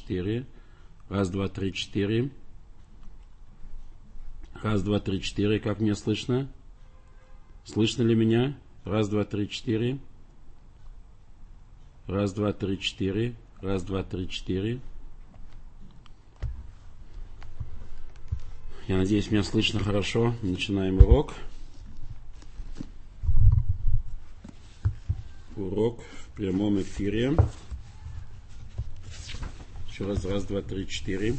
четыре. Раз, два, три, четыре. Раз, два, три, четыре. Как меня слышно? Слышно ли меня? Раз, два, три, четыре. Раз, два, три, четыре. Раз, два, три, четыре. Я надеюсь, меня слышно хорошо. Начинаем урок. Урок в прямом эфире. Еще раз. Раз, два, три, четыре.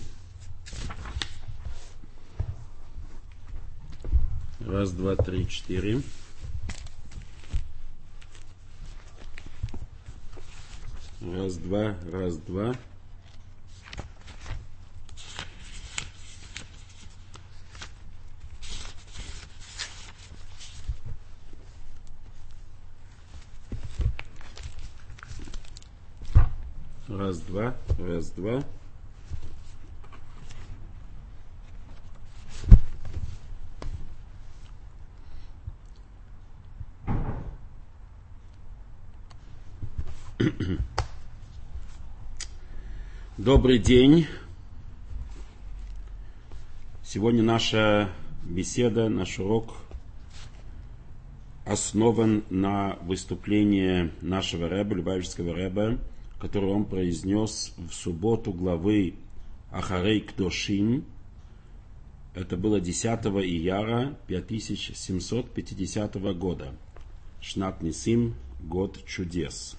Раз, два, три, четыре. Раз, два, раз, два. Раз, два, раз, два. Добрый день. Сегодня наша беседа, наш урок основан на выступлении нашего рэба, Любавичского рэба, который он произнес в субботу главы Ахарей Кдошим. Это было 10 ияра 5750 года. Шнат Нисим, год чудес.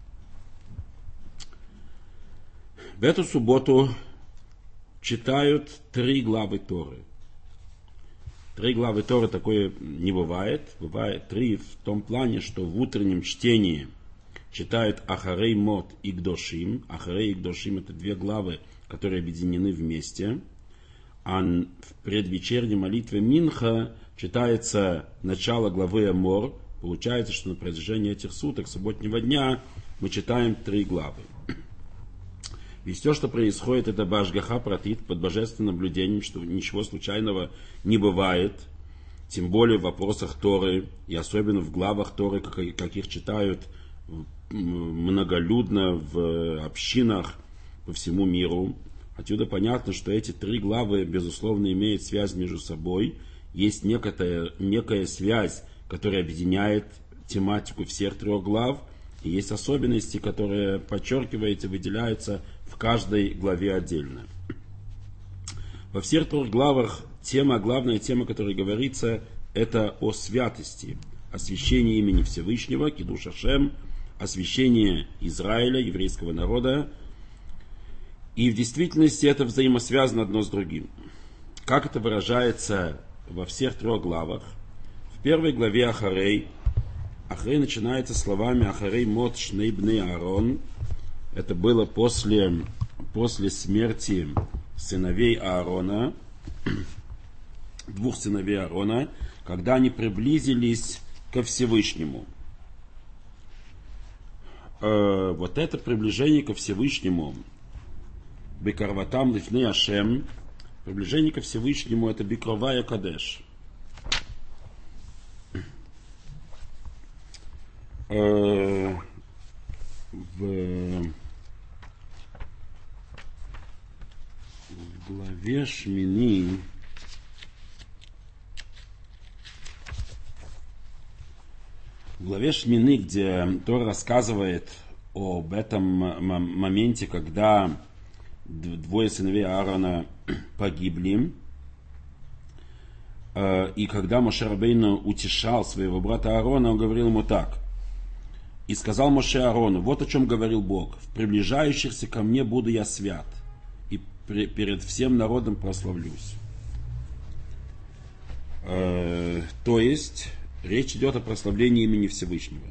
В эту субботу читают 3 главы Торы. 3 главы Торы такое не бывает. Бывает 3 в том плане, что в утреннем чтении читают Ахарей Мот и Кдошим. Ахарей и Кдошим — это 2 главы, которые объединены вместе. А в предвечерней молитве Минха читается начало главы Амор. Получается, что на протяжении этих суток, субботнего дня, мы читаем 3 главы. И все, что происходит, это башгаха пратит, под божественным наблюдением, что ничего случайного не бывает. Тем более в вопросах Торы, и особенно в главах Торы, каких читают многолюдно в общинах по всему миру. Отсюда понятно, что эти 3 главы, безусловно, имеют связь между собой. Есть некая связь, которая объединяет тематику всех 3 глав. И есть особенности, которые подчеркиваются, выделяются в каждой главе отдельно. Во всех 3 главах главная тема, которая говорится, это о святости, освящении имени Всевышнего, Кидуш Ашем, освящение Израиля, еврейского народа. И в действительности это взаимосвязано одно с другим. Как это выражается во всех 3 главах? В первой главе Ахарей начинается словами Ахарей Мот Шней Бней Аарон. Это было после смерти сыновей Аарона, 2 сыновей Аарона, когда они приблизились ко Всевышнему. Вот это приближение ко Всевышнему, Бекарватам Лифней Ашем, приближение ко Всевышнему, это Бекровая Кадеш. В главе Шмини где Тора рассказывает об этом моменте, когда 2 сыновей Аарона погибли, и когда Моше Рабейну утешал своего брата Аарона, он говорил ему так: «И сказал Моше Аарону, вот о чем говорил Бог: в приближающихся ко мне буду я свят, и перед всем народом прославлюсь». То есть речь идет о прославлении имени Всевышнего.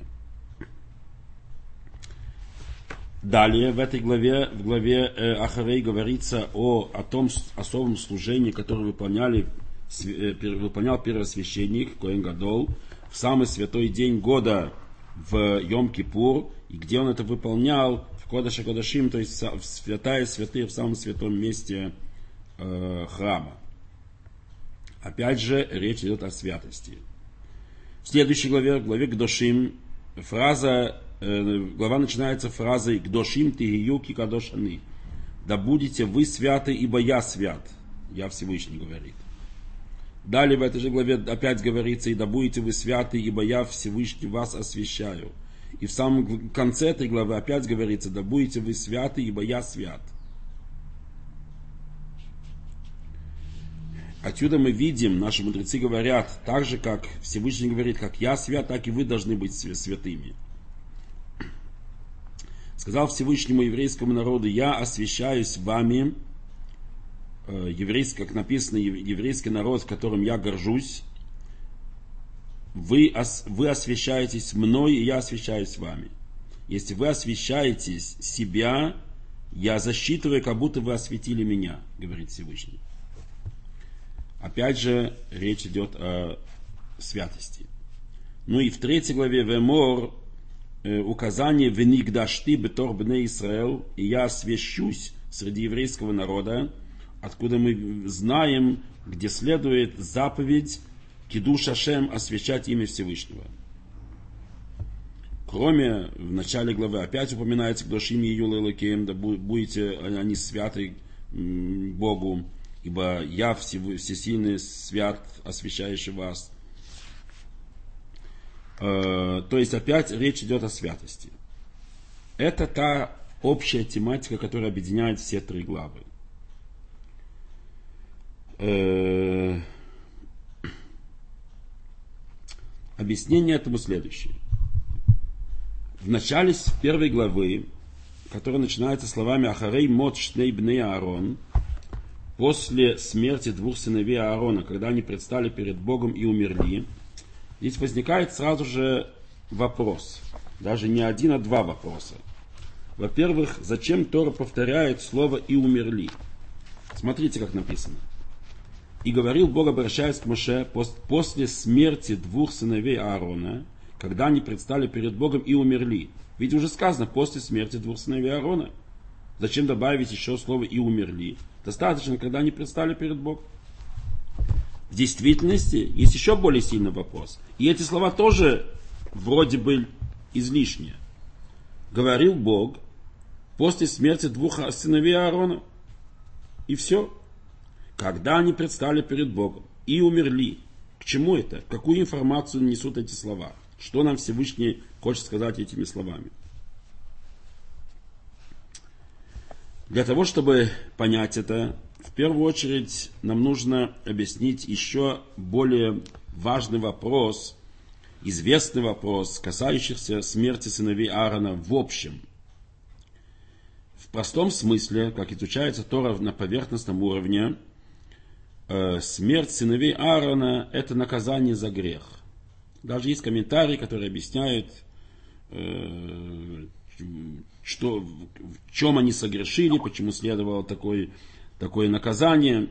Далее в этой главе, в главе Ахарей, говорится о том особом служении, которое выполнял первосвященник Коэн Гадол в самый святой день года, в Йом-Кипур, и где он это выполнял в Кодеш Кодашим, то есть в святая святых, в самом святом месте храма. Опять же, речь идет о святости. В следующей главе, в главе Кдошим, глава начинается фразой «Кдошим тигию ки кадош ани». да будете вы святы, ибо я свят. Я Всевышний говорит. Далее в этой же главе опять говорится, и да будете вы святы, ибо я Всевышний вас освящаю. И в самом конце этой главы опять говорится, да будете вы святы, ибо я свят. Отсюда мы видим, наши мудрецы говорят, так же, как Всевышний говорит, как я свят, так и вы должны быть святыми. Сказал Всевышнему еврейскому народу, я освящаюсь вами, как написано, еврейский народ, которым я горжусь, вы освящаетесь мной, и я освящаюсь вами. Если вы освящаетесь себя, я засчитываю, как будто вы осветили меня, говорит Всевышний. Опять же, речь идет о святости. Ну и в 3 главе Вемор указание «Венигдашти бетор бней Исраэл», и я освящусь среди еврейского народа, откуда мы знаем, где следует заповедь Кидуш Ашем, освящать имя Всевышнего. Кроме, в начале главы опять упоминается «Кдошим Еюл Элокеем», да будете они святы Богу, ибо я всесильный, свят, освящающий вас. То есть опять речь идет о святости. Это та общая тематика, которая объединяет все 3 главы. Объяснение этому следующее. В начале 1 главы, которая начинается словами «Ахарей мот шней бней Аарон», после смерти 2 сыновей Аарона, когда они предстали перед Богом и умерли, здесь возникает сразу же вопрос. Даже не один, а 2 вопроса. Во-первых, зачем Тора повторяет слово «и умерли»? Смотрите, как написано. «И говорил Бог, обращаясь к Моше, после смерти 2 сыновей Аарона, когда они предстали перед Богом и умерли». Ведь уже сказано, после смерти 2 сыновей Аарона. Зачем добавить еще слово «и умерли»? Достаточно, когда они предстали перед Богом. В действительности есть еще более сильный вопрос. И эти слова тоже вроде бы излишние. Говорил Бог после смерти 2 сыновей Аарона. И все. Когда они предстали перед Богом и умерли. К чему это? Какую информацию несут эти слова? Что нам Всевышний хочет сказать этими словами? Для того, чтобы понять это, в первую очередь нам нужно объяснить еще более важный вопрос, известный вопрос, касающийся смерти сыновей Аарона в общем. В простом смысле, как изучается Тора на поверхностном уровне, смерть сыновей Аарона – это наказание за грех. Даже есть комментарии, которые объясняют, что, в чем они согрешили, почему следовало такое наказание.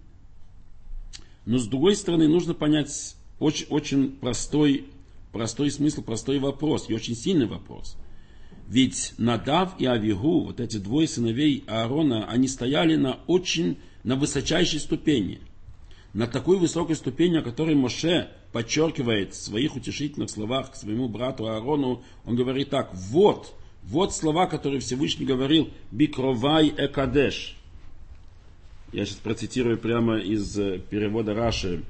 Но с другой стороны, нужно понять очень простой смысл, простой вопрос и очень сильный вопрос. Ведь Надав и Авигу, вот эти 2 сыновей Аарона, они стояли на высочайшей ступени. На такой высокой ступени, о которой Моше подчеркивает в своих утешительных словах к своему брату Аарону, он говорит так: вот слова, которые Всевышний говорил «Бикровай экадеш». Я сейчас процитирую прямо из перевода Раши.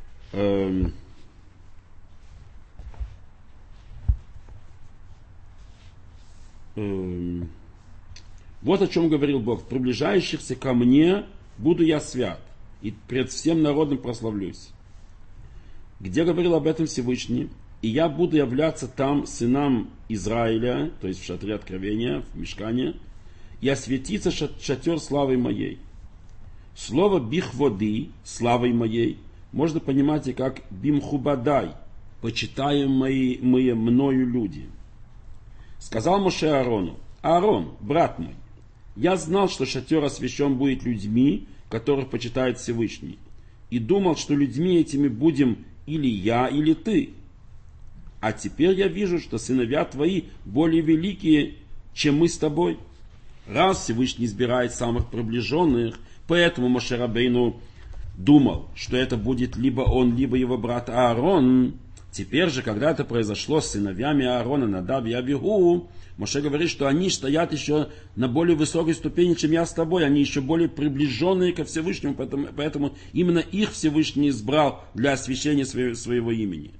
Вот о чем говорил Бог: приближающихся ко мне буду я свят, и пред всем народом прославлюсь. Где говорил об этом Всевышний? И я буду являться там сынам Израиля, то есть в шатре откровения, в мишкане, и осветится шатер славой моей. Слово бихводи, славой моей, можно понимать и как бимхубадай, почитаемые мною люди. Сказал Моше Аарону: Аарон, брат мой, я знал, что шатер освящен будет людьми, которых почитает Всевышний, и думал, что людьми этими будем или я, или ты. А теперь я вижу, что сыновья твои более великие, чем мы с тобой. Раз Всевышний избирает самых приближенных, поэтому Моше Рабейну думал, что это будет либо он, либо его брат Аарон, Теперь же, когда это произошло с сыновьями Аарона, Надав и Авигу, Моше говорит, что они стоят еще на более высокой ступени, чем я с тобой. Они еще более приближенные ко Всевышнему, поэтому именно их Всевышний избрал для освящения своего имени.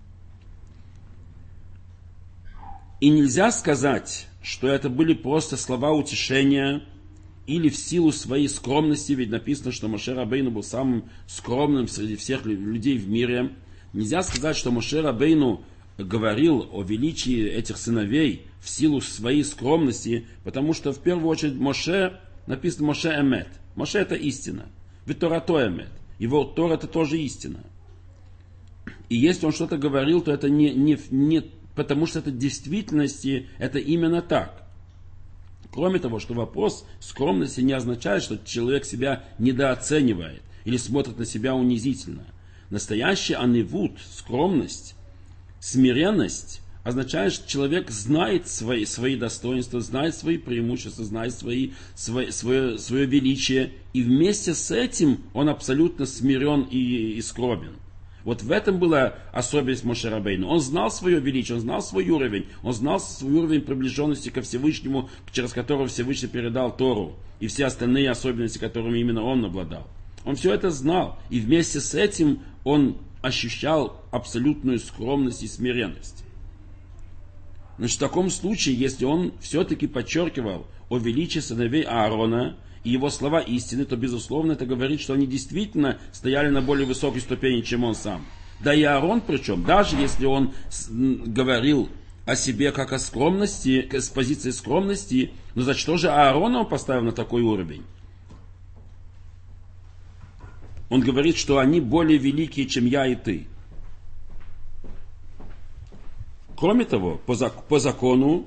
И нельзя сказать, что это были просто слова утешения или в силу своей скромности, ведь написано, что Моше Рабейну был самым скромным среди всех людей в мире. Нельзя сказать, что Моше Рабейну говорил о величии этих сыновей в силу своей скромности, потому что в первую очередь Моше, написано Моше Эмет. Моше это истина. Ведь Тора то Эмет. Его Тора это тоже истина. И если он что-то говорил, то это не потому что это в действительности, это именно так. Кроме того, что вопрос скромности не означает, что человек себя недооценивает или смотрит на себя унизительно. Настоящий анивут, скромность, смиренность означает, что человек знает свои достоинства, знает свои преимущества, знает свое величие, и вместе с этим он абсолютно смирен и скромен. Вот в этом была особенность Моше Рабейну. Он знал свое величие, он знал свой уровень, он знал свой уровень приближенности ко Всевышнему, через которого Всевышний передал Тору, и все остальные особенности, которыми именно он обладал. Он все это знал, и вместе с этим он ощущал абсолютную скромность и смиренность. Значит, в таком случае, если он все-таки подчеркивал о величии сыновей Аарона и его слова истины, то, безусловно, это говорит, что они действительно стояли на более высокой ступени, чем он сам. Да и Аарон, причем, даже если он говорил о себе как о скромности, с позиции скромности, но за что же Аарона он поставил на такой уровень? Он говорит, что они более великие, чем я и ты. Кроме того, по закону,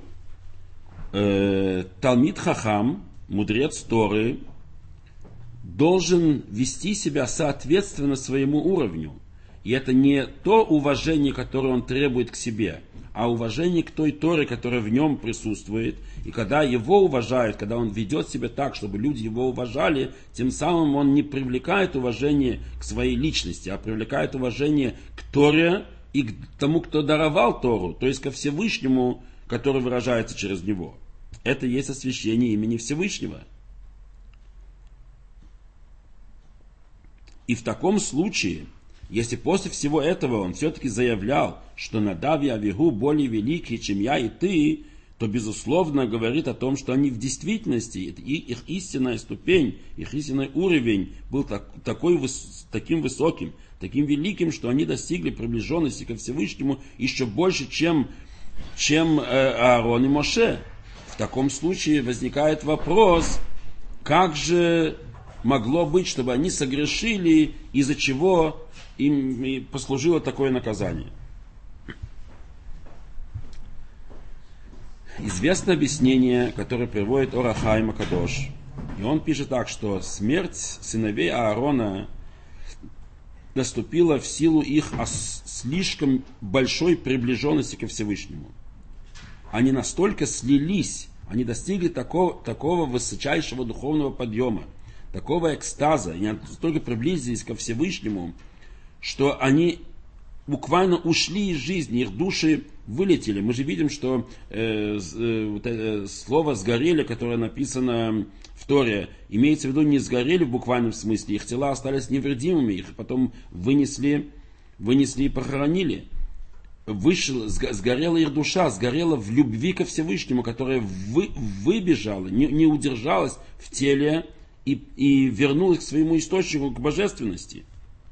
Талмид Хахам, мудрец Торы, должен вести себя соответственно своему уровню. И это не то уважение, которое он требует к себе, а уважение к той Торе, которая в нем присутствует. И когда его уважают, когда он ведет себя так, чтобы люди его уважали, тем самым он не привлекает уважение к своей личности, а привлекает уважение к Торе и к тому, кто даровал Тору, то есть ко Всевышнему, который выражается через него. Это есть освящение имени Всевышнего. И в таком случае, если после всего этого он все-таки заявлял, что Надав и Авигу более великие, чем я и ты, то, безусловно, говорит о том, что они в действительности, их истинная ступень, их истинный уровень был таким высоким, таким великим, что они достигли приближенности ко Всевышнему еще больше, чем Аарон и Моше. В таком случае возникает вопрос, как же могло быть, чтобы они согрешили, из-за чего им послужило такое наказание. Известно объяснение, которое приводит Ор ха-Хаим а-Кадош. И он пишет так, что смерть сыновей Аарона наступила в силу их слишком большой приближенности ко Всевышнему. Они настолько слились, они достигли такого высочайшего духовного подъема, такого экстаза, они настолько приблизились ко Всевышнему, что они буквально ушли из жизни, их души вылетели. Мы же видим, что слово «сгорели», которое написано в Торе, имеется в виду не сгорели в буквальном смысле, их тела остались невредимыми, их потом вынесли и похоронили. Сгорела их душа, сгорела в любви ко Всевышнему, которая выбежала, не удержалась в теле и вернулась к своему источнику, к божественности.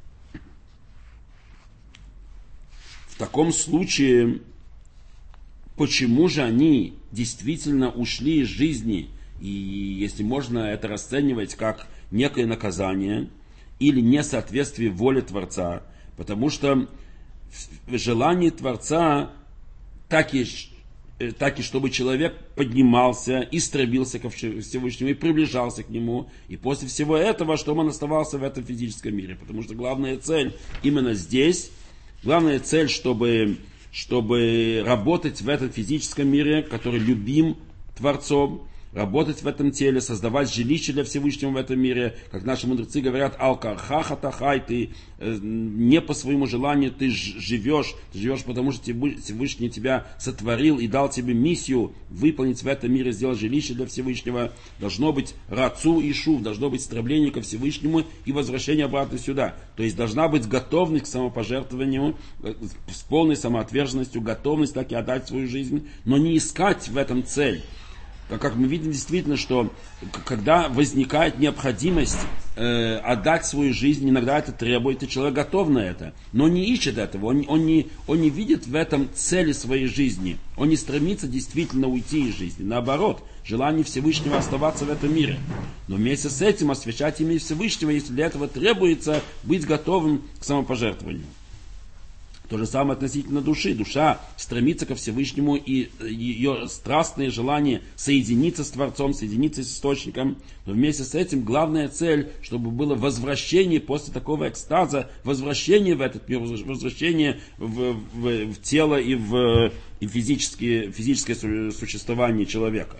В таком случае, почему же они действительно ушли из жизни, и если можно это расценивать как некое наказание или несоответствие воле Творца, потому что желание Творца так и чтобы человек поднимался и стремился ко Всевышнему и приближался к Нему, и после всего этого, чтобы он оставался в этом физическом мире, потому что главная цель именно здесь, главная цель, чтобы работать в этом физическом мире, который любим Творцом, работать в этом теле, создавать жилище для Всевышнего в этом мире. Как наши мудрецы говорят, алкархахатахай, ты не по своему желанию ты живешь потому что Всевышний тебя сотворил и дал тебе миссию выполнить в этом мире, сделать жилище для Всевышнего. Должно быть рацу и шув, должно быть стремление ко Всевышнему и возвращение обратно сюда. То есть должна быть готовность к самопожертвованию, с полной самоотверженностью, готовность так и отдать свою жизнь, но не искать в этом цель. Как мы видим действительно, что когда возникает необходимость отдать свою жизнь, иногда это требует, и человек готов на это, но не ищет этого, он не видит в этом цели своей жизни, он не стремится действительно уйти из жизни, наоборот, желание Всевышнего оставаться в этом мире. Но вместе с этим освящать имя Всевышнего, если для этого требуется быть готовым к самопожертвованию. То же самое относительно души. Душа стремится ко Всевышнему, и ее страстное желание соединиться с Творцом, соединиться с Источником. Но вместе с этим главная цель, чтобы было возвращение после такого экстаза, возвращение в этот мир, возвращение в тело и в физическое существование человека.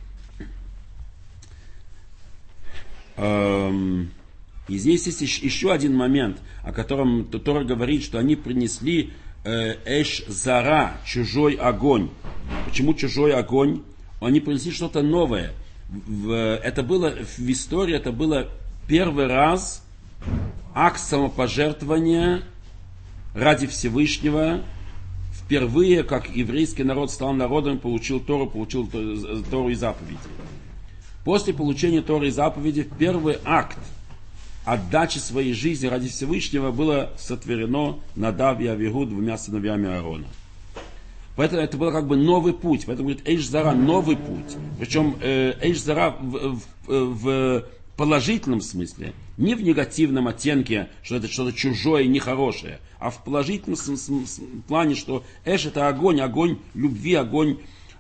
И здесь есть еще один момент, о котором Тора говорит, что они принесли эш-зара, чужой огонь. Почему чужой огонь? Они принесли что-то новое. Это было в истории, это было первый раз акт самопожертвования ради Всевышнего. Впервые, как еврейский народ стал народом, получил Тору и заповеди. После получения Торы и заповеди первый акт отдачи своей жизни ради Всевышнего было сотворено Надав и Авигуд, двумя сыновьями Аарона. Поэтому это был как бы новый путь. Поэтому говорит эйш-зара, новый путь. Причем эйш-зара в положительном смысле, не в негативном оттенке, что это что-то чужое и нехорошее, а в положительном плане, что эш это огонь, огонь любви, огонь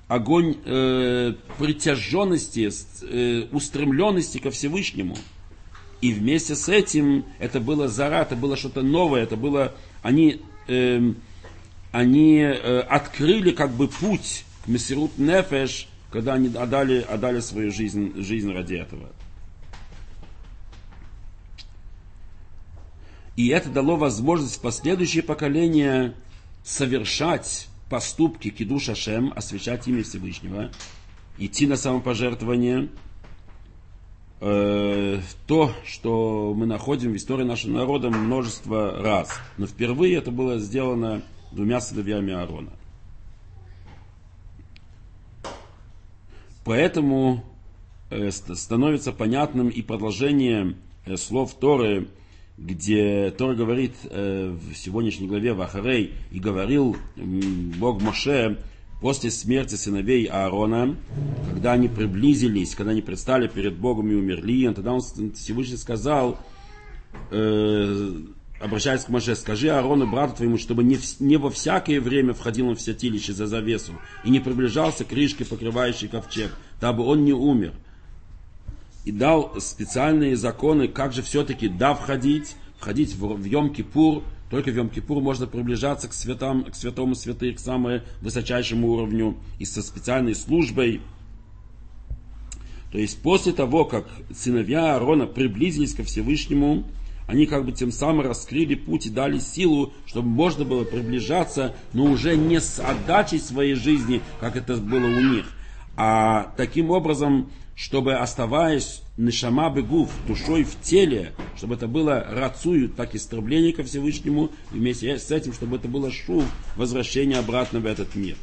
притяженности, устремленности ко Всевышнему. И вместе с этим это было зара, это было что-то новое, это было они открыли как бы путь к месирут нефеш, когда они отдали свою жизнь ради этого. И это дало возможность в последующие поколения совершать поступки кидуш Ашем, освящать имя Всевышнего, идти на самопожертвование. То, что мы находим в истории нашего народа множество раз. Но впервые это было сделано двумя сыновьями Аарона. Поэтому становится понятным и продолжение слов Торы, где Тора говорит в сегодняшней главе Вахарей, и говорил Бог Моше после смерти сыновей Аарона, когда они приблизились, когда они предстали перед Богом и умерли, тогда он Всевышний сказал, обращаясь к Моше, скажи Аарону, брату твоему, чтобы не во всякое время входил он в святилище за завесу и не приближался к крышке, покрывающей ковчег, дабы он не умер. И дал специальные законы, как же все-таки входить в Йом-Кипур. Только в Йом-Кипур можно приближаться к святому святых, к самому высочайшему уровню, и со специальной службой. То есть после того, как сыновья Аарона приблизились ко Всевышнему, они как бы тем самым раскрыли путь и дали силу, чтобы можно было приближаться, но уже не с отдачей своей жизни, как это было у них, а таким образом, чтобы, оставаясь нешама бегуф, душой в теле, чтобы это было рацую, так и стремление ко Всевышнему, и вместе с этим, чтобы это было шув, возвращение обратно в этот мир.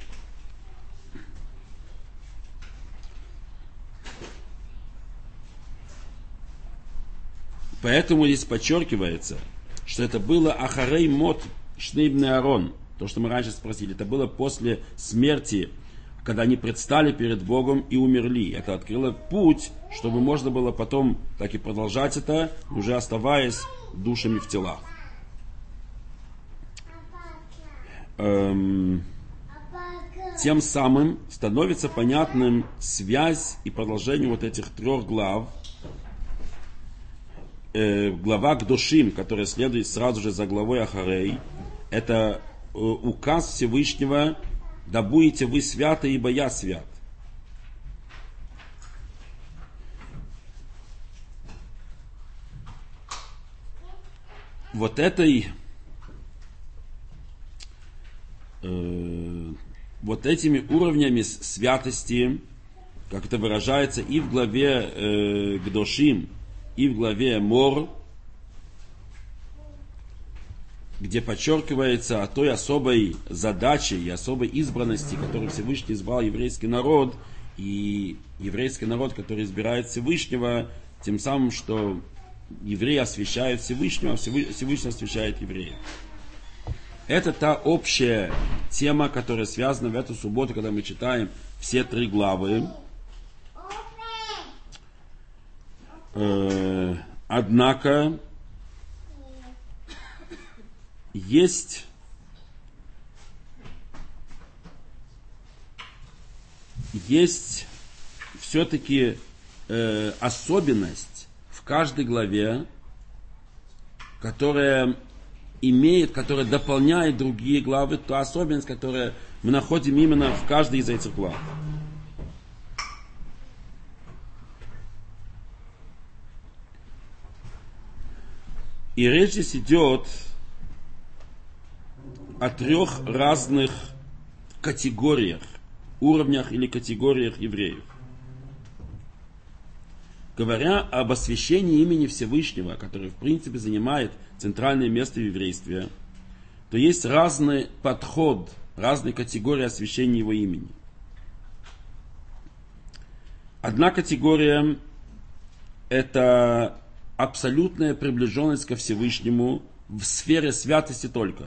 Поэтому здесь подчеркивается, что это было ахарей мот шнейбный Аарон, то, что мы раньше спросили, это было после смерти, когда они предстали перед Богом и умерли. Это открыло путь, чтобы можно было потом так и продолжать это, уже оставаясь душами в телах. Тем самым становится понятным связь и продолжение вот этих трех глав. Глава Кдошим, которая следует сразу же за главой Ахарей, это указ Всевышнего: да будете вы святы, ибо я свят. вот этими уровнями святости, как это выражается и в главе Гдошим, и в главе Мор, где подчеркивается о той особой задаче и особой избранности, которую Всевышний избрал еврейский народ, и еврейский народ, который избирает Всевышнего, тем самым, что евреи освящают Всевышнего, а Всевышний освящает евреев. Это та общая тема, которая связана в эту субботу, когда мы читаем все 3 главы. Однако есть все-таки особенность в каждой главе, которая дополняет другие главы, та особенность, которую мы находим именно в каждой из этих глав. И речь здесь идет о 3 разных категориях, уровнях или категориях евреев. Говоря об освящении имени Всевышнего, который в принципе занимает центральное место в еврействе, то есть разный подход, разные категории освящения его имени. Одна категория – это абсолютная приближенность ко Всевышнему в сфере святости только.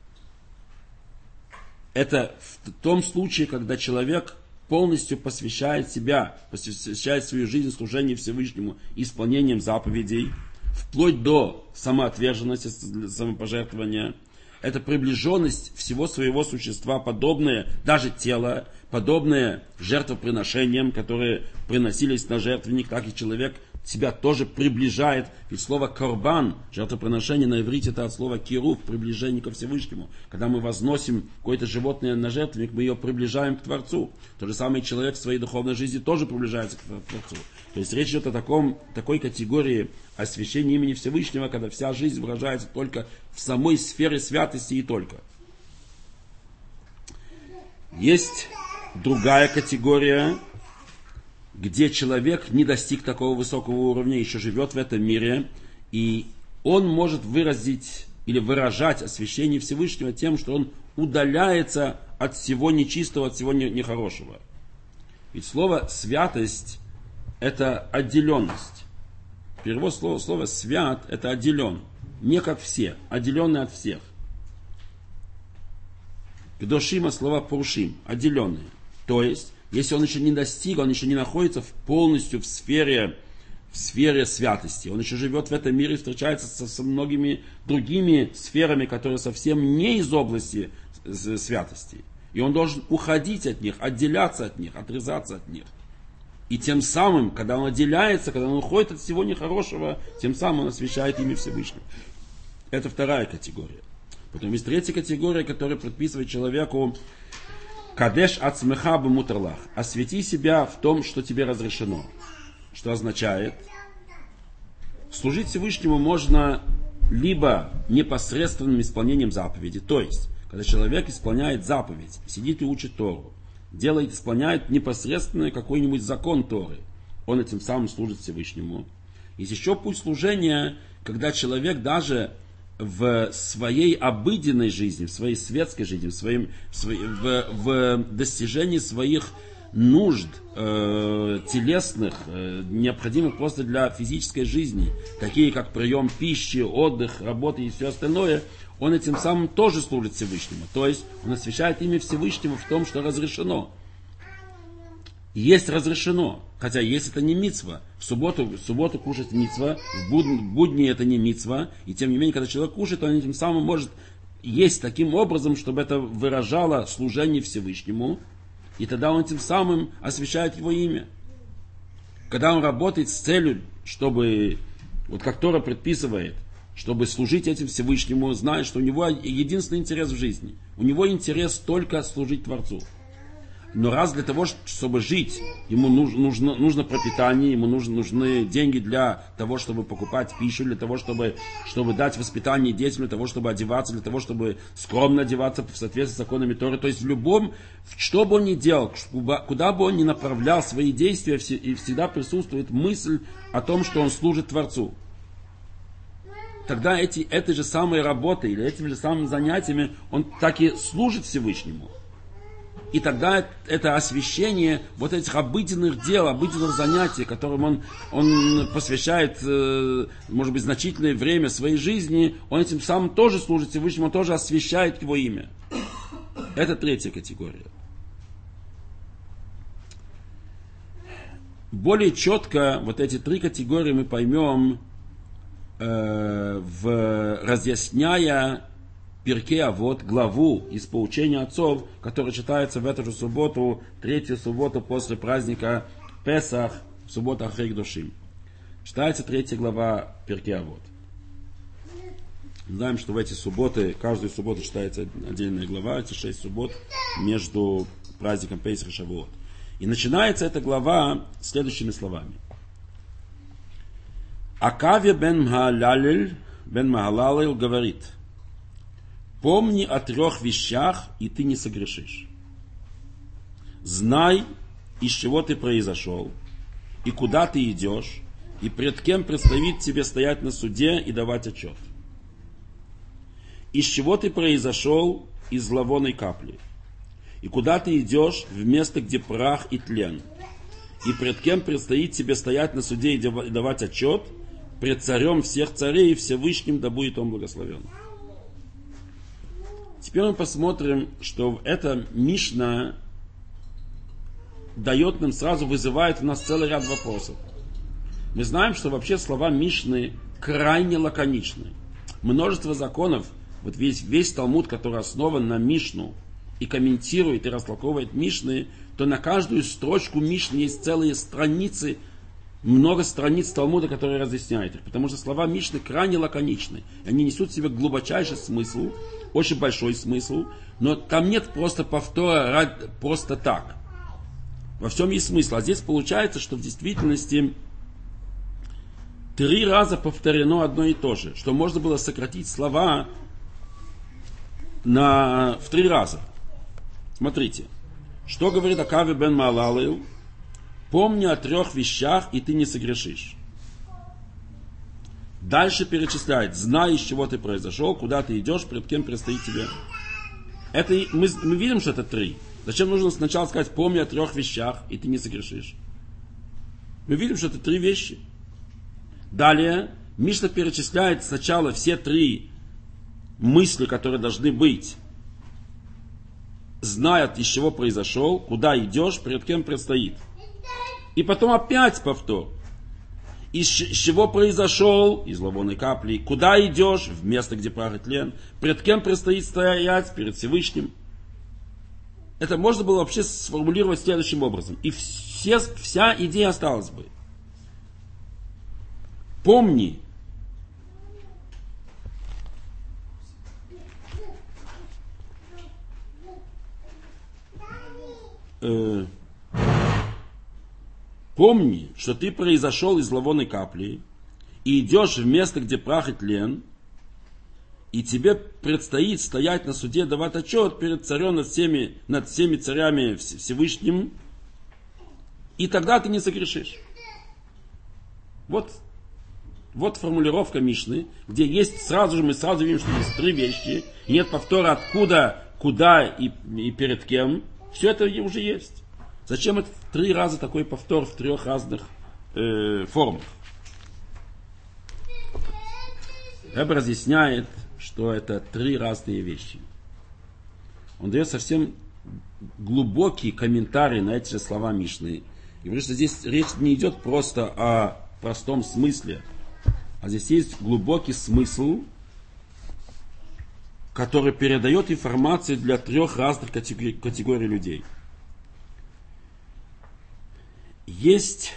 Это в том случае, когда человек полностью посвящает себя, посвящает свою жизнь служению Всевышнему исполнением заповедей, вплоть до самоотверженности, самопожертвования. Это приближенность всего своего существа, подобное даже тела, подобное жертвоприношениям, которые приносились на жертвенник, так и человек себя тоже приближает. Ведь слово корбан, жертвоприношение на иврите, это от слова кирув, приближение ко Всевышнему. Когда мы возносим какое-то животное на жертвенник, мы ее приближаем к Творцу. То же самое человек в своей духовной жизни тоже приближается к Творцу. То есть речь идет о такой категории освящения имени Всевышнего, когда вся жизнь выражается только в самой сфере святости и только. Есть другая категория, где человек не достиг такого высокого уровня, еще живет в этом мире, и он может выразить или выражать освящение Всевышнего тем, что он удаляется от всего нечистого, от всего нехорошего. Ведь слово «святость» – это отделенность. Перевод слова «свят» – это отделен. Не как все, отделенный от всех. Кдошима слово «пуршим» – отделенный. То есть, если он еще не достиг, он еще не находится полностью в сфере святости. Он еще живет в этом мире и встречается со многими другими сферами, которые совсем не из области святости. И он должен уходить от них, отделяться от них, отрезаться от них. И тем самым, когда он отделяется, когда он уходит от всего нехорошего, тем самым он освящает имя Всевышнего. Это вторая категория. Потом есть третья категория, которая предписывает человеку «Кадеш ацмеха бемутерлах» – «Освети себя в том, что тебе разрешено». Что означает? Служить Всевышнему можно либо непосредственным исполнением заповеди, то есть, когда человек исполняет заповедь, сидит и учит Тору, исполняет непосредственно какой-нибудь закон Торы, он этим самым служит Всевышнему. Есть еще путь служения, когда человек даже в своей обыденной жизни, в своей светской жизни, в достижении своих нужд телесных, необходимых просто для физической жизни, такие как прием пищи, отдых, работа и все остальное, он этим самым тоже служит Всевышнему. То есть он освящает имя Всевышнего в том, что разрешено. Есть разрешено, хотя есть это не мицва. В субботу кушать мицва, в будни это не мицва. И тем не менее, когда человек кушает, он этим самым может есть таким образом, чтобы это выражало служение Всевышнему. И тогда он тем самым освящает его имя. Когда он работает с целью, чтобы, вот как Тора предписывает, чтобы служить этим Всевышнему, зная, что у него единственный интерес в жизни. У него интерес только служить Творцу. Но раз для того, чтобы жить, ему нужно пропитание, ему нужны деньги для того, чтобы покупать пищу, для того, чтобы дать воспитание детям, для того, чтобы одеваться, для того, чтобы скромно одеваться в соответствии с законами Торы. То есть в любом, что бы он ни делал, куда бы он ни направлял свои действия, и всегда присутствует мысль о том, что он служит Творцу. Тогда этой же самой работой или этими же самыми занятиями он так и служит Всевышнему. И тогда это освящение вот этих обыденных дел, обыденных занятий, которым он посвящает, может быть, значительное время своей жизни, он этим самым тоже служит Всевышнему, он тоже освящает его имя. Это третья категория. Более четко вот эти три категории мы поймем, разъясняя Пиркей Авот, главу из поучения отцов, которая читается в эту же субботу, третью субботу после праздника Песах, суббота Ахрей Кдушим. Читается третья глава Пиркей Авот. Знаем, что в эти субботы, каждую субботу читается отдельная глава, эти 6 суббот между праздником Песах и Шавуот. И начинается эта глава следующими словами. Акавия бен Махалалель говорит: помни о 3 вещах, и ты не согрешишь. Знай, из чего ты произошел, и куда ты идешь, и пред кем предстоит тебе стоять на суде и давать отчет. Из чего ты произошел, из зловонной капли, и куда ты идешь, в место, где прах и тлен, и пред кем предстоит тебе стоять на суде и давать отчет, пред царем всех царей и Всевышним, да будет он благословен. Теперь мы посмотрим, что эта Мишна дает нам сразу, вызывает у нас целый ряд вопросов. Мы знаем, что вообще слова Мишны крайне лаконичны. Множество законов, вот весь Талмуд, который основан на Мишну и комментирует и растолковывает Мишны, то на каждую строчку Мишны есть целые страницы, много страниц Талмуда, которые разъясняют их. Потому что слова Мишны крайне лаконичны. Они несут в себе глубочайший смысл, очень большой смысл, но там нет просто повтора просто так. Во всем есть смысл. А здесь получается, что в действительности 3 раза повторено одно и то же. Что можно было сократить слова в 3 раза. Смотрите. Что говорит Акавия бен Махалалель? Помни о 3 вещах, и ты не согрешишь. Дальше перечисляет: знай, из чего ты произошел, куда ты идешь, пред кем предстоит тебе. Это мы видим, что это 3. Зачем нужно сначала сказать: помни о 3 вещах, и ты не согрешишь? Мы видим, что это 3 вещи. Далее Мишна перечисляет сначала все 3 мысли, которые должны быть. Знай, из чего произошел, куда идешь, пред кем предстоит. И потом опять повтор. Из чего произошел, из зловонной капли, куда идешь, в место, где прах и тлен, пред кем предстоит стоять, перед Всевышним. Это можно было вообще сформулировать следующим образом. И вся идея осталась бы. Помни, помни, что ты произошел из зловонной капли и идешь в место, где прах и тлен, и тебе предстоит стоять на суде, давать отчет перед царем над всеми царями Всевышним, и тогда ты не согрешишь. Вот формулировка Мишны, где есть мы сразу видим, что есть 3 вещи, нет повтора откуда, куда и перед кем. Все это уже есть. Зачем это 3 раза такой повтор в 3 разных формах? Ребе разъясняет, что это 3 разные вещи. Он дает совсем глубокий комментарий на эти же слова Мишны. И говорит, что здесь речь не идет просто о простом смысле, а здесь есть глубокий смысл, который передает информацию для 3 разных категорий людей. Есть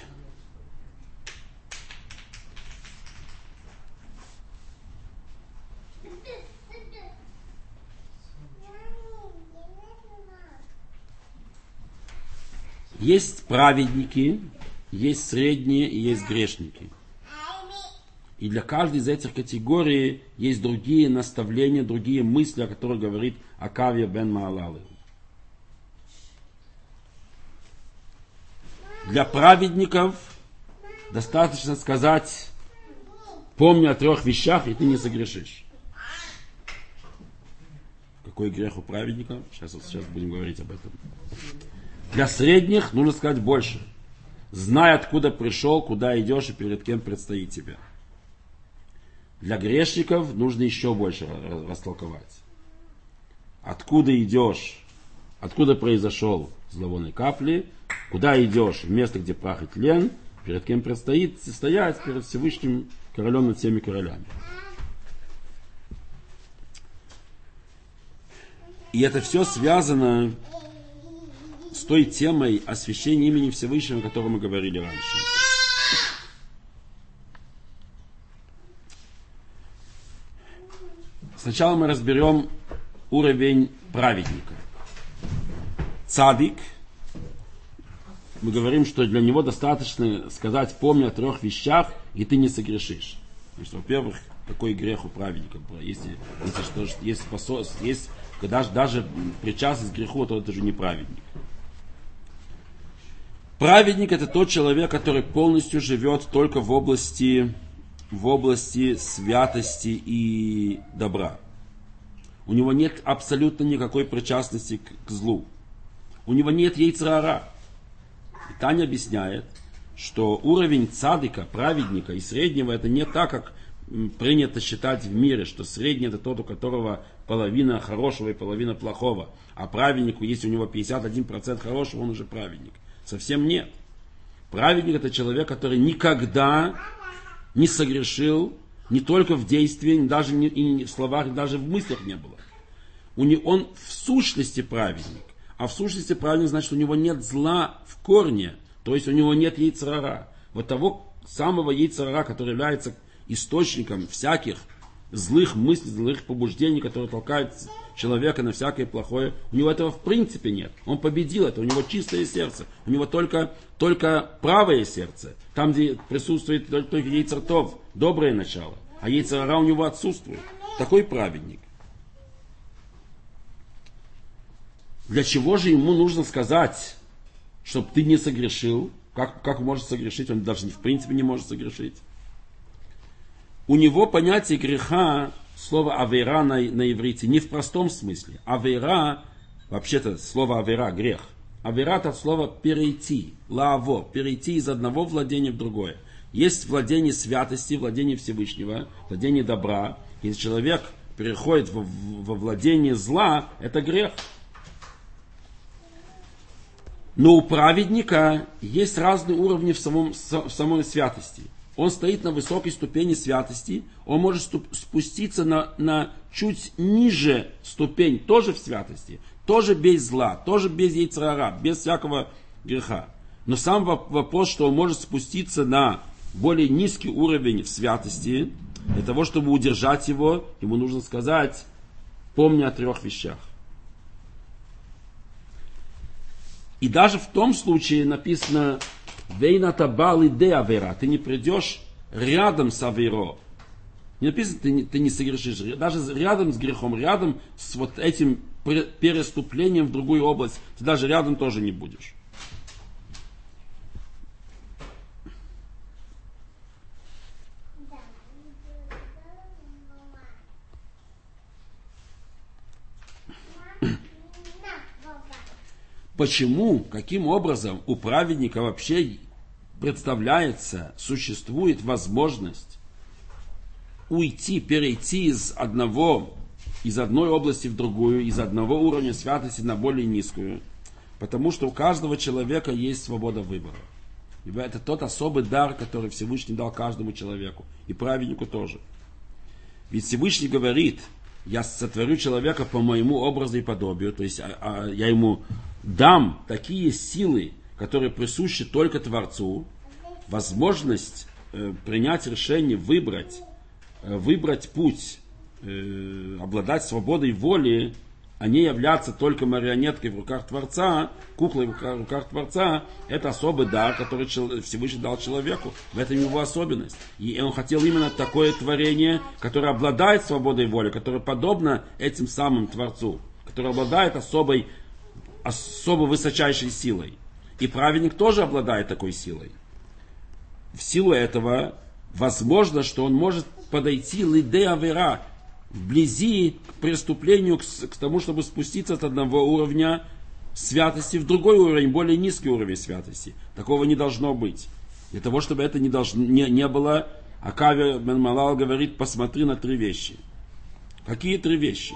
Есть праведники, есть средние и есть грешники. И для каждой из этих категорий есть другие наставления, другие мысли, о которых говорит Акавия бен Маалалы. Для праведников достаточно сказать: помни о 3 вещах, и ты не согрешишь. Какой грех у праведников? Сейчас будем говорить об этом. Для средних нужно сказать больше. Знай, откуда пришел, куда идешь и перед кем предстоит тебе. Для грешников нужно еще больше растолковать. Откуда идешь, откуда произошел зловонной капли, куда идешь в место, где прах и тлен, перед кем предстоит стоять перед Всевышним королем над всеми королями. И это все связано с той темой освящения имени Всевышнего, о которой мы говорили раньше. Сначала мы разберем уровень праведника. Цадик, мы говорим, что для него достаточно сказать: помни о 3 вещах, и ты не согрешишь. Значит, во-первых, какой грех у праведника? Если даже причастность к греху, то это же не праведник. Праведник — это тот человек, который полностью живет только в области святости и добра. У него нет абсолютно никакой причастности к злу. У него нет йецер ара. И Таня объясняет, что уровень цадика, праведника и среднего — это не так, как принято считать в мире, что средний — это тот, у которого половина хорошего и половина плохого. А праведнику, если у него 51% хорошего, он уже праведник. Совсем нет. Праведник — это человек, который никогда не согрешил, не только в действии, даже и в словах, даже в мыслях не было. Он в сущности праведник. А в сущности праведник значит, что у него нет зла в корне. То есть у него нет йецер ара. Вот того самого йецер ара, который является источником всяких злых мыслей, злых побуждений, которые толкают человека на всякое плохое. У него этого в принципе нет. Он победил это. У него чистое сердце. У него только правое сердце. Там, где присутствует только йецер тов, доброе начало. А йецер ара у него отсутствует. Такой праведник. Для чего же ему нужно сказать, чтобы ты не согрешил? Как он может согрешить? Он даже в принципе не может согрешить. У него понятие греха, слово авейра на иврите, не в простом смысле. Авейра, вообще-то слово авейра, грех. Авейра — это слово перейти, лааво, перейти из одного владения в другое. Есть владение святости, владение Всевышнего, владение добра. Если человек переходит во владение зла, это грех. Но у праведника есть разные уровни в самой святости. Он стоит на высокой ступени святости, он может спуститься на чуть ниже ступень, тоже в святости, тоже без зла, тоже без йецер ара, без всякого греха. Но сам вопрос, что он может спуститься на более низкий уровень в святости, для того, чтобы удержать его, ему нужно сказать: помни о 3 вещах. И даже в том случае написано: вейна табали де авера. Ты не придешь рядом с аверо. Не написано, ты не согрешишь. Даже рядом с грехом, рядом с вот этим переступлением в другую область, ты даже рядом тоже не будешь. Почему, каким образом у праведника вообще представляется, существует возможность перейти из одной области в другую, из одного уровня святости на более низкую? Потому что у каждого человека есть свобода выбора. И это тот особый дар, который Всевышний дал каждому человеку. И праведнику тоже. Ведь Всевышний говорит: я сотворю человека по моему образу и подобию. То есть я ему дам такие силы, которые присущи только Творцу, возможность принять решение, выбрать путь, обладать свободой воли, а не являться только марионеткой в руках Творца, куклой в руках Творца, это особый дар, который Всевышний дал человеку. В этом его особенность. И он хотел именно такое творение, которое обладает свободой воли, которое подобно этим самым Творцу, которое обладает особо высочайшей силой. И праведник тоже обладает такой силой. В силу этого возможно, что он может подойти лиде авера, вблизи к преступлению, к тому, чтобы спуститься от одного уровня святости в другой уровень, более низкий уровень святости. Такого не должно быть. Для того, чтобы это не было, Акавия бен Малал говорит, посмотри на 3 вещи. Какие 3 вещи?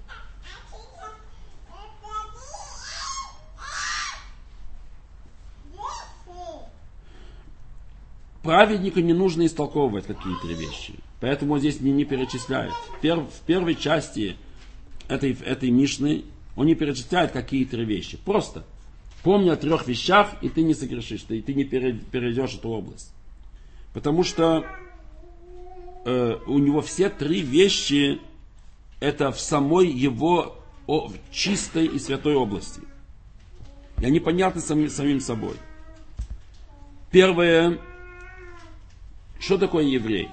Праведнику не нужно истолковывать какие 3 вещи. Поэтому он здесь не перечисляет. В первой части этой Мишны он не перечисляет какие 3 вещи. Просто помни о 3 вещах, и ты не согрешишь, и ты не перейдешь эту область. Потому что у него все 3 вещи это в самой его чистой и святой области. И они понятны самим собой. Первое. Что такое еврей?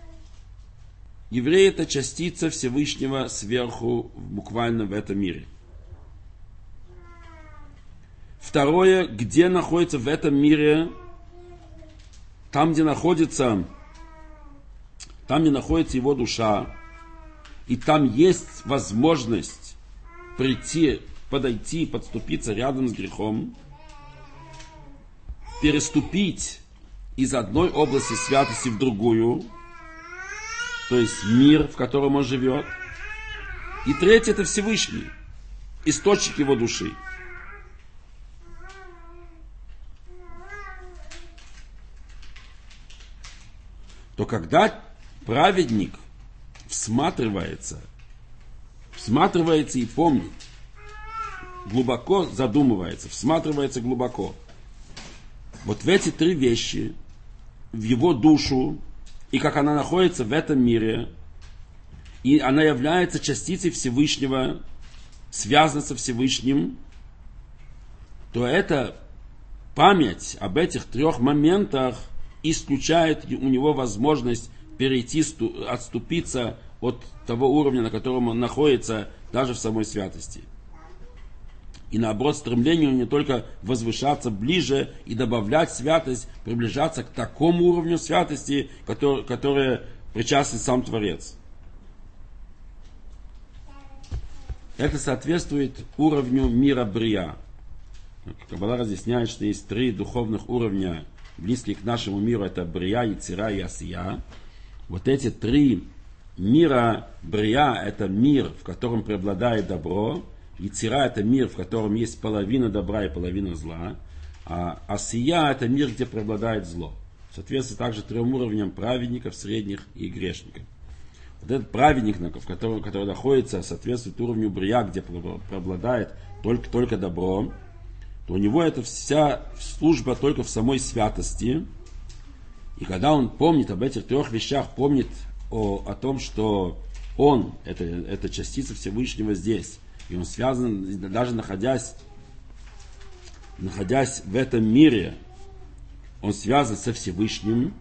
Еврей это частица Всевышнего сверху, буквально в этом мире. Второе, где находится в этом мире, там, где находится его душа, и там есть возможность подойти, подступиться рядом с грехом, переступить из одной области святости в другую, то есть мир, в котором он живет. И третье это Всевышний, источник его души. То когда праведник всматривается и помнит, глубоко задумывается, всматривается глубоко, вот в эти 3 вещи, в его душу, и как она находится в этом мире, и она является частицей Всевышнего, связана со Всевышним, то эта память об этих 3 моментах исключает у него возможность перейти, отступиться от того уровня, на котором он находится, даже в самой святости. И наоборот, стремление не только возвышаться ближе и добавлять святость, приближаться к такому уровню святости, которое причастен сам Творец. Это соответствует уровню мира Брия. Каббала разъясняет, что есть 3 духовных уровня, близкие к нашему миру. Это Брия, Яцира и Асия. Вот эти 3 мира Брия – это мир, в котором преобладает добро. Яцира – это мир, в котором есть половина добра и половина зла. А Асия – это мир, где преобладает зло. Соответствует также 3 уровням праведников, средних и грешников. Вот этот праведник, который находится, соответствует уровню Брия, где преобладает только добро, то у него это вся служба только в самой святости. И когда он помнит об этих 3 вещах, помнит о том, что он – это частица Всевышнего здесь, и он связан, даже находясь в этом мире, он связан со Всевышним,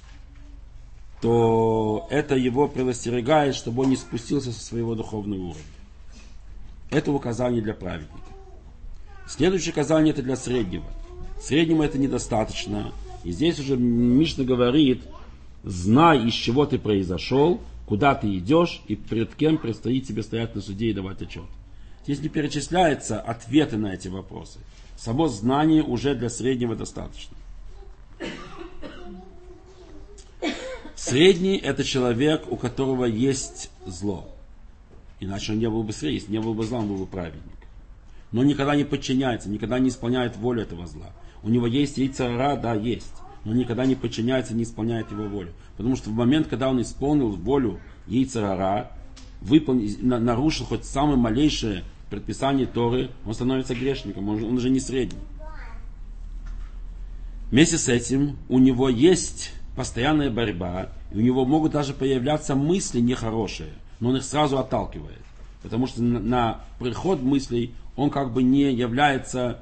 то это его предостерегает, чтобы он не спустился со своего духовного уровня. Это указание для праведника. Следующее указание это для среднего. Среднему это недостаточно. И здесь уже Мишна говорит, знай, из чего ты произошел, куда ты идешь, и перед кем предстоит тебе стоять на суде и давать отчет. Здесь не перечисляются ответы на эти вопросы. Само знание уже для среднего достаточно. Средний это человек, у которого есть зло. Иначе он не был бы средний, если не был бы зла, он был бы праведник. Но никогда не подчиняется, никогда не исполняет волю этого зла. У него есть яйца ра, да, есть. Но никогда не подчиняется, не исполняет его волю. Потому что в момент, когда он исполнил волю яйца ра, нарушил хоть самое малейшее предписание Торы, он становится грешником, он уже не средний. Вместе с этим у него есть постоянная борьба, и у него могут даже появляться мысли нехорошие, но он их сразу отталкивает. Потому что на приход мыслей он как бы не является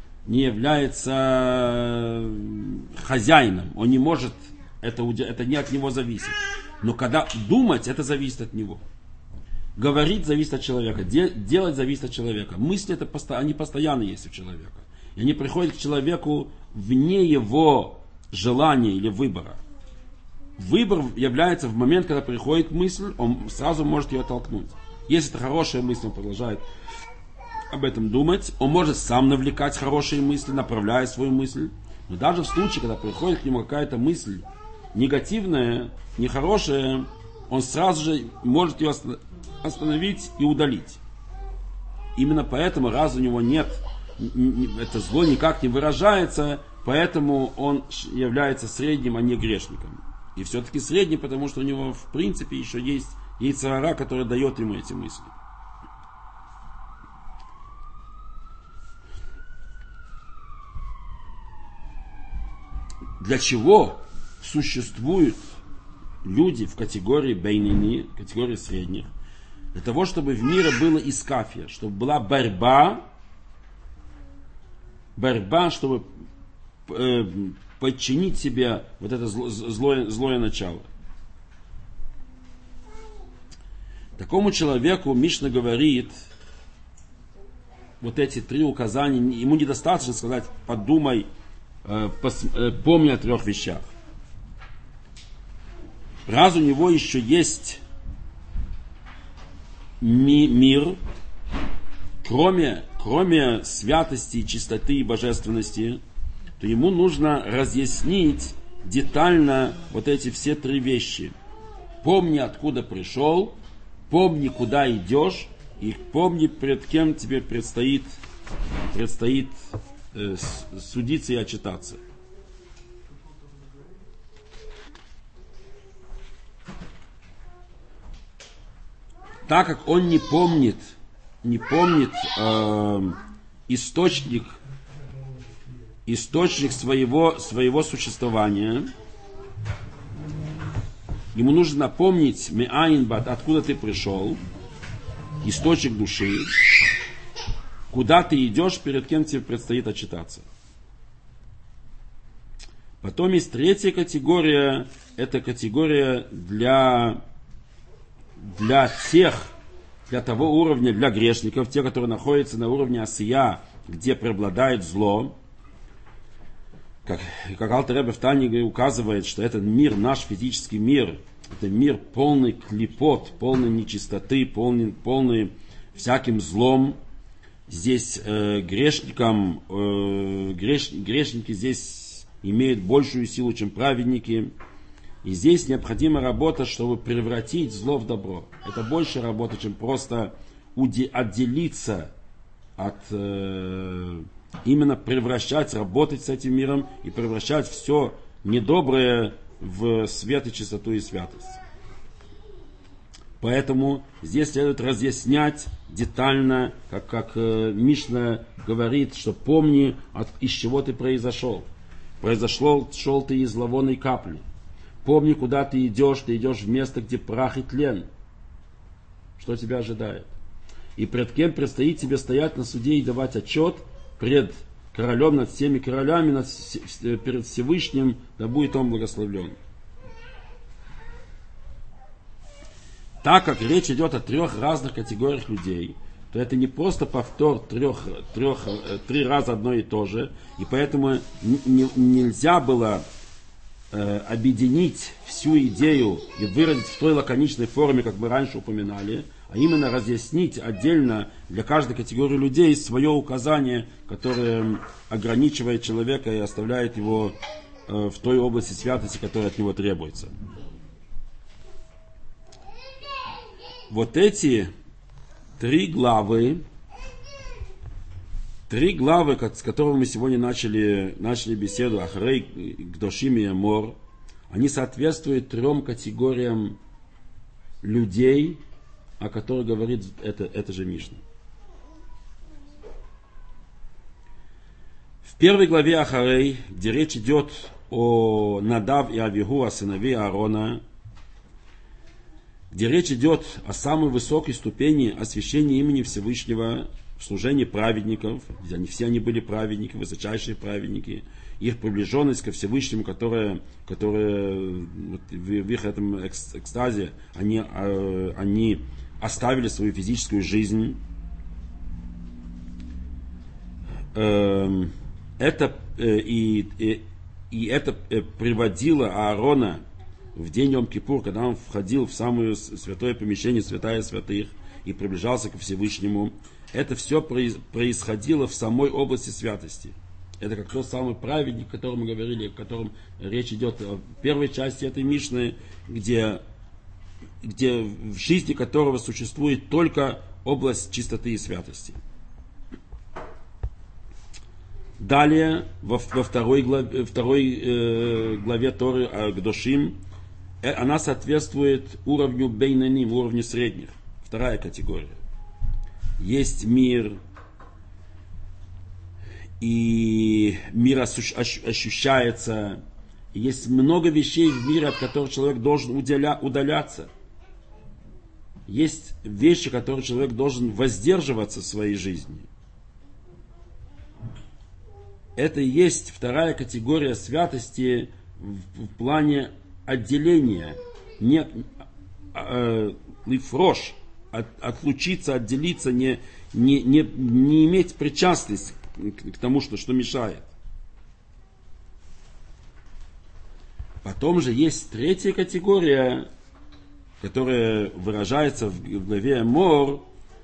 хозяином. Он не может, это не от него зависит. Но когда думать, это зависит от него. Говорить зависит от человека, делать зависит от человека. Мысли они постоянно есть у человека. И они приходят к человеку вне его желания или выбора. Выбор является в момент, когда приходит мысль, он сразу может ее оттолкнуть. Если это хорошая мысль, он продолжает об этом думать. Он может сам навлекать хорошие мысли, направляя свою мысль. Но даже в случае, когда приходит к нему какая-то мысль негативная, нехорошая, он сразу же может ее остановить и удалить. Именно поэтому, раз у него нет, это зло никак не выражается, поэтому он является средним, а не грешником. И все-таки средний, потому что у него в принципе еще есть яйцо ара, которое дает ему эти мысли. Для чего существуют люди в категории бейнини, категории средних? Для того, чтобы в мире было искафия, чтобы была борьба, чтобы подчинить себе вот это злое начало. Такому человеку Мишна говорит, вот эти 3 указания, ему недостаточно сказать, подумай, помни о 3 вещах. Раз у него еще есть мир, кроме святости, чистоты и божественности, то ему нужно разъяснить детально вот эти все 3 вещи. Помни, откуда пришел, помни, куда идешь, и помни, перед кем тебе предстоит судиться и отчитаться. Так как он не помнит источник своего существования, ему нужно напомнить меаинбат, откуда ты пришел, источник души, куда ты идешь, перед кем тебе предстоит отчитаться. Потом есть 3-я категория, это категория для того уровня, для грешников, те, которые находятся на уровне асия, где преобладает зло. Как Алтер Ребе в Тане указывает, что этот мир, наш физический мир, это мир полный клипот, полный нечистоты, полный всяким злом. Здесь грешники здесь имеют большую силу, чем праведники. И здесь необходима работа, чтобы превратить зло в добро. Это больше работа, чем просто отделиться от... именно превращать, работать с этим миром и превращать все недоброе в свет и чистоту и святость. Поэтому здесь следует разъяснять детально, как Мишна говорит, что помни, из чего ты произошел. Шел ты из зловонной капли. Помни, куда ты идешь в место, где прах и тлен. Что тебя ожидает. И пред кем предстоит тебе стоять на суде и давать отчет пред королем, над всеми королями, перед Всевышним, да будет он благословлен. Так как речь идет о 3 разных категориях людей, то это не просто повтор 3 раза одно и то же, и поэтому нельзя было объединить всю идею и выразить в той лаконичной форме, как мы раньше упоминали, а именно разъяснить отдельно для каждой категории людей свое указание, которое ограничивает человека и оставляет его в той области святости, которая от него требуется. Вот эти 3 главы, с которыми мы сегодня начали беседу, Ахрей, Гдошим и Эмор, они соответствуют 3 категориям людей, о которых говорит это же Мишна. В 1 главе Ахарей, где речь идет о Надав и Авигу, о сыновей Аарона, где речь идет о самой высокой ступени освящения имени Всевышнего в служении праведников, где все они были праведники, высочайшие праведники, их приближенность ко Всевышнему, которая вот, в их этом экстазе, они оставили свою физическую жизнь. Это приводило Аарона в день Йом-Кипур, когда он входил в самое святое помещение, святая святых, и приближался ко Всевышнему. Это все происходило в самой области святости. Это как тот самый праведник, о котором мы говорили, о котором речь идет в первой части этой Мишны, где в жизни которого существует только область чистоты и святости. Далее, во второй главе Торы Кдошим, она соответствует уровню бейнаним, уровню средних. Вторая категория. Есть мир, и мир ощущается. И есть много вещей в мире, от которых человек должен удаляться. Есть вещи, которые человек должен воздерживаться в своей жизни. Это и есть вторая категория святости в плане отделения. Не лифрош, отлучиться, отделиться, не иметь причастность к тому, что мешает. Потом же есть третья категория, которая выражается в главе Мор,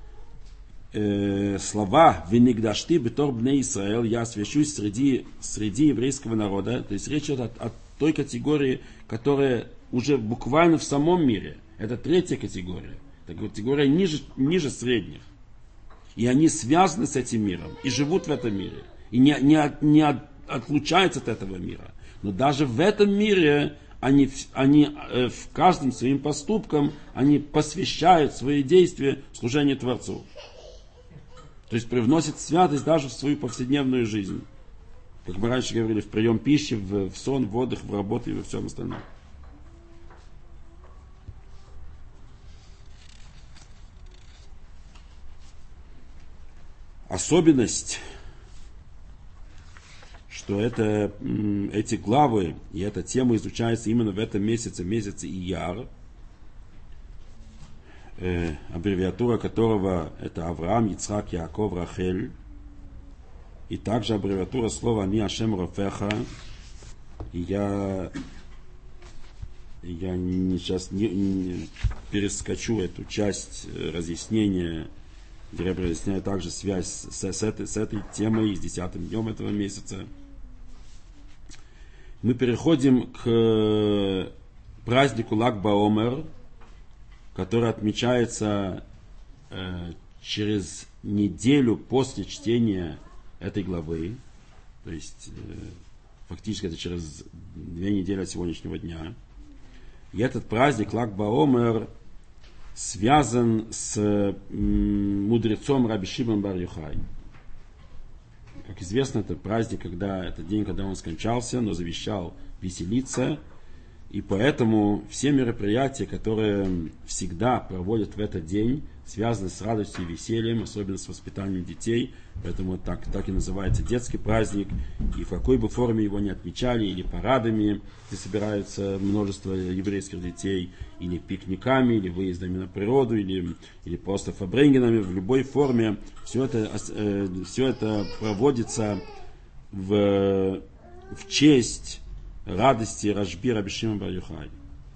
слова «Венигдашти бетор бней Исраэл», «Я освящусь среди еврейского народа». То есть речь идет о той категории, которая уже буквально в самом мире. Это третья категория. Это категория ниже средних. И они связаны с этим миром, и живут в этом мире, и не отлучаются от этого мира. Но даже в этом мире они в каждом своим поступком они посвящают свои действия служению Творцу. То есть привносят святость даже в свою повседневную жизнь. Как мы раньше говорили, в прием пищи, в сон, в отдых, в работу и во всем остальном. Особенность, что эти главы и эта тема изучается именно в этом месяце Ияр, аббревиатура которого это Авраам, Ицхак, Яаков, Рахель, и также аббревиатура слова «Ани Ашем Рофеха». И я сейчас не перескочу эту часть разъяснения, где я разъясняю также связь с этой темой, с 10-м днем этого месяца. Мы переходим к празднику Лаг Баомер, который отмечается через неделю после чтения этой главы. То есть фактически это через 2 недели от сегодняшнего дня. И этот праздник Лаг Баомер связан с мудрецом Раби Шимон бар Йохай. Как известно, это праздник, это день, когда он скончался, но завещал веселиться. И поэтому все мероприятия, которые всегда проводят в этот день, связаны с радостью и весельем, особенно с воспитанием детей. Поэтому так и называется детский праздник. И в какой бы форме его ни отмечали, или парадами, где собираются множество еврейских детей, или пикниками, или выездами на природу, или просто фабренгенами, в любой форме, все это проводится в честь радости Рашби Раби Шимон бар Йохай.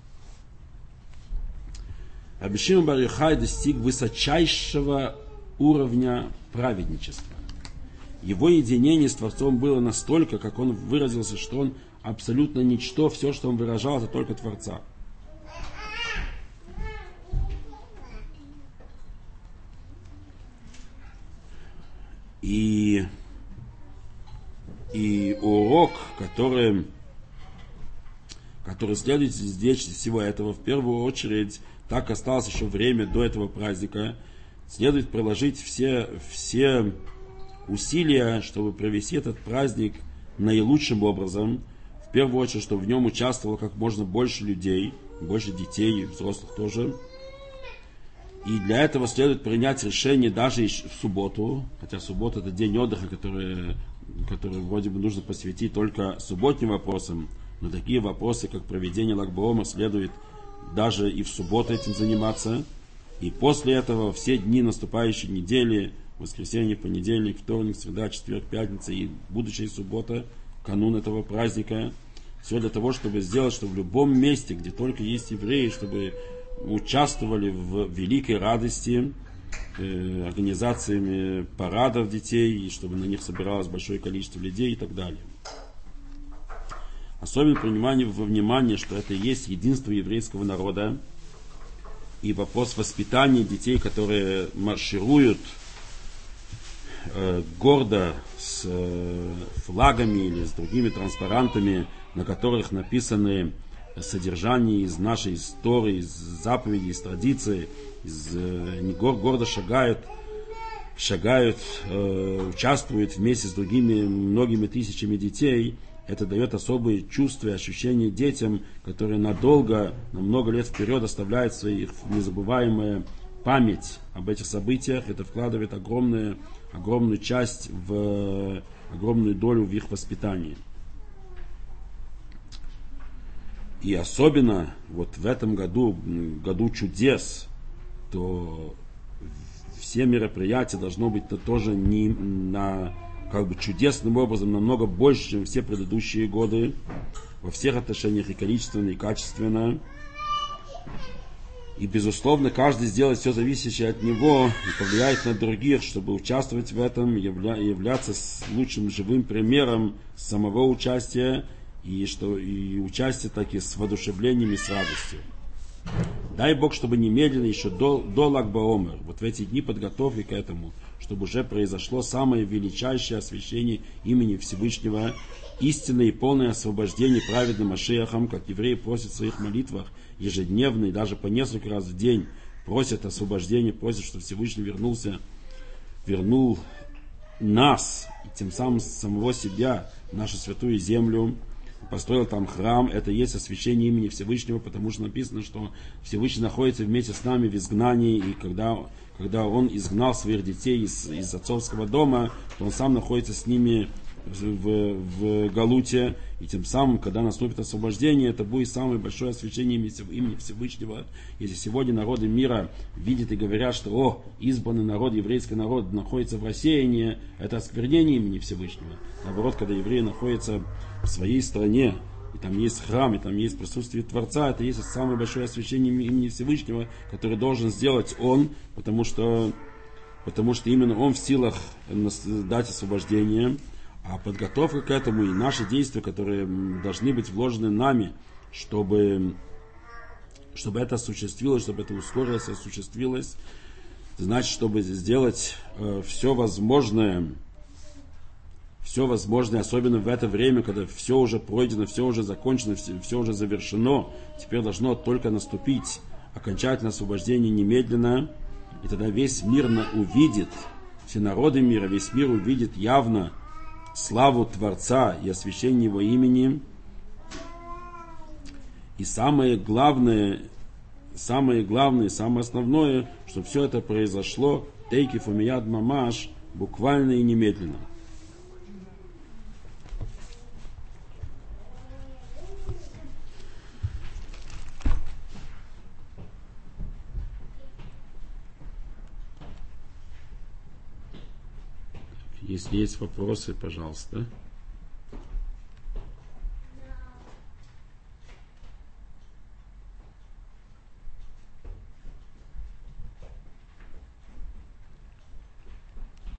Раби Шимон бар Йохай достиг высочайшего уровня праведничества. Его единение с Творцом было настолько, как он выразился, что он абсолютно ничто, все, что он выражал, это только Творца. И урок, который следует здесь всего этого, в первую очередь, так осталось еще время до этого праздника, следует приложить все усилия, чтобы провести этот праздник наилучшим образом. В первую очередь, чтобы в нем участвовало как можно больше людей, больше детей и взрослых тоже. И для этого следует принять решение даже в субботу, хотя суббота это день отдыха, который вроде бы нужно посвятить только субботним вопросам, но такие вопросы, как проведение Lag BaOmer, следует даже и в субботу этим заниматься. И после этого все дни наступающей недели, воскресенье, понедельник, вторник, среда, четверг, пятница и будущая суббота, канун этого праздника, все для того, чтобы сделать, чтобы в любом месте, где только есть евреи, чтобы участвовали в великой радости организациями парадов детей, и чтобы на них собиралось большое количество людей и так далее. Особенно принимание во внимание, что это и есть единство еврейского народа, и вопрос воспитания детей, которые маршируют гордо с флагами или с другими транспарантами, на которых написаны содержание из нашей истории, из заповедей, из традиций, гордо шагают, участвуют вместе с другими многими тысячами детей. Это дает особые чувства и ощущения детям, которые надолго, на много лет вперед оставляют своих незабываемую память об этих событиях. Это вкладывает огромную часть, огромную долю в их воспитании. И особенно вот в этом году чудес, то все мероприятия должно быть тоже не чудесным образом, намного больше, чем все предыдущие годы, во всех отношениях, и количественно, и качественно. И, безусловно, каждый сделает все зависящее от него и повлияет на других, чтобы участвовать в этом, являться лучшим живым примером самого участия, и участие таки с воодушевлением и с радостью. Дай Бог, чтобы немедленно, еще до Lag BaOmer, вот в эти дни подготовки к этому, чтобы уже произошло самое величайшее освящение имени Всевышнего, истинное и полное освобождение праведным Машиахом, как евреи просят в своих молитвах ежедневно и даже по несколько раз в день просят освобождения, просят, чтобы Всевышний вернул нас, и тем самым самого себя, в нашу святую землю, построил там храм. Это есть освящение имени Всевышнего, потому что написано, что Всевышний находится вместе с нами в изгнании, и когда Он изгнал своих детей из отцовского дома, то Он сам находится с ними в Галуте, и тем самым, когда наступит освобождение, это будет самое большое освящение имени Всевышнего. Если сегодня народы мира видят и говорят, что избранный народ, еврейский народ находится в рассеянии, это осквернение имени Всевышнего. Наоборот, когда евреи находятся в своей стране, и там есть храм, и там есть присутствие Творца, это есть самое большое освящение имени Всевышнего, которое должен сделать Он, потому что именно Он в силах дать освобождение. А подготовка к этому и наши действия, которые должны быть вложены нами, чтобы это осуществилось, чтобы это ускорилось, осуществилось, значит, чтобы сделать все возможное, особенно в это время, когда все уже пройдено, все уже закончено, все уже завершено, теперь должно только наступить окончательное освобождение немедленно, и тогда весь мир увидит, все народы мира, весь мир увидит явно славу Творца и освящение Его имени. И самое главное, самое основное, что все это произошло тейкиф умияд мамаш, буквально и немедленно. Если есть вопросы, пожалуйста.